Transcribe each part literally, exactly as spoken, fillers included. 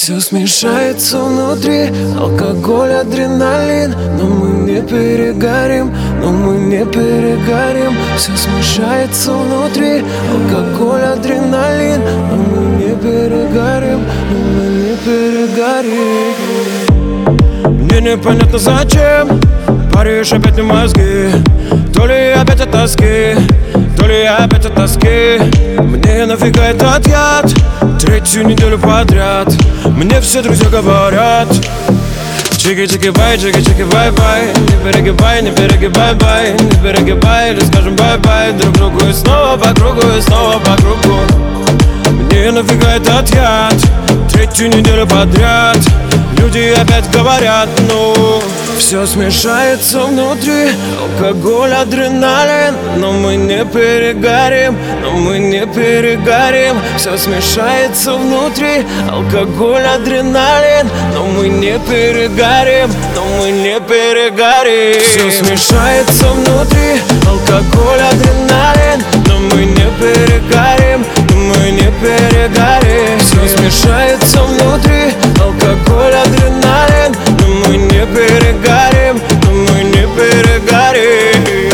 Все смешается внутри, алкоголь, адреналин. Но мы не перегорим, но мы не перегорим. Все смешается внутри, алкоголь, адреналин. Но мы не перегорим, но мы не перегорим. Мне непонятно зачем паришь опять мне мозги. То ли опять от тоски, то ли опять от тоски. Мне нафига этот яд третью неделю подряд. Мне все друзья говорят: чики-чики-бай, чики-чики-бай-бай. Не перегибай, не перегибай-бай, не перегибай. Или скажем бай-бай друг другу и снова по кругу, и снова по кругу. Мне нафига этот яд третью неделю подряд. Люди опять говорят, ну все смешается внутри, алкоголь, адреналин. Но мы не перегорим, но мы не перегорим. Все смешается внутри, алкоголь, адреналин. Но мы не перегорим, но мы не перегорим. Все смешается внутри, алкоголь, адреналин. Но мы не перегорим, но мы не перегорим. Все смешается внутри, алкоголь, адреналин. Но мы не перегорим, но мы не перегорим.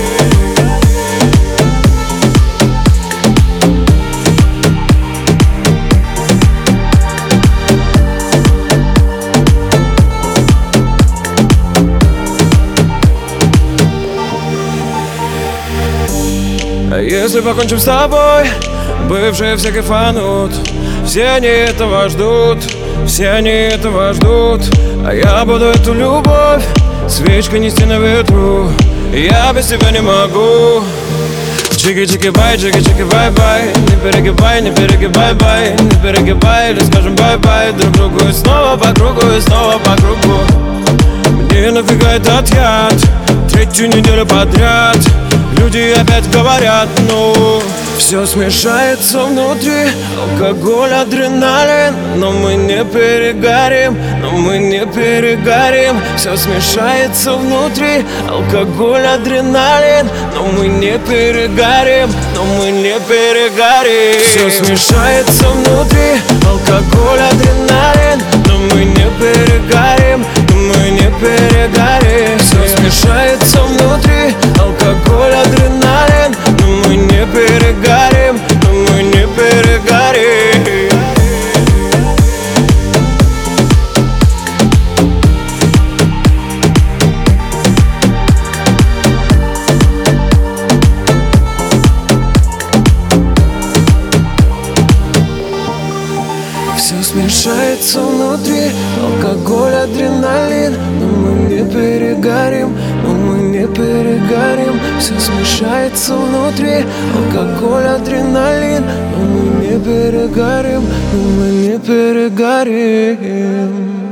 А если покончим с тобой, бывшие все кайфанут. Все они этого ждут, все они этого ждут. А я буду эту любовь свечкой нести на ветру. Я без тебя не могу. Чики-чики-бай, чики-чики-бай-бай. Не перегибай, не перегибай-бай, не перегибай. Или скажем бай-бай друг другу и снова по кругу, и снова по кругу. Мне нафига этот яд третью неделю подряд. Люди опять говорят, ну все смешается внутри, алкоголь, адреналин. Но мы не перегорим, но мы не перегорим. Все смешается внутри, алкоголь, адреналин. Но мы не перегорим, но мы не перегорим. Все смешается внутри, алкоголь, адреналин. Но мы не перегорим, но мы не перегорим. Все смешается внутри, алкоголь, адреналин. Но мы не перегорим, но мы не перегорим. Все смешается внутри, алкоголь, адреналин. Но мы не перегорим, но мы не перегорим. Все смешается внутри, алкоголь, адреналин. Но мы не перегорим, но мы не перегорим.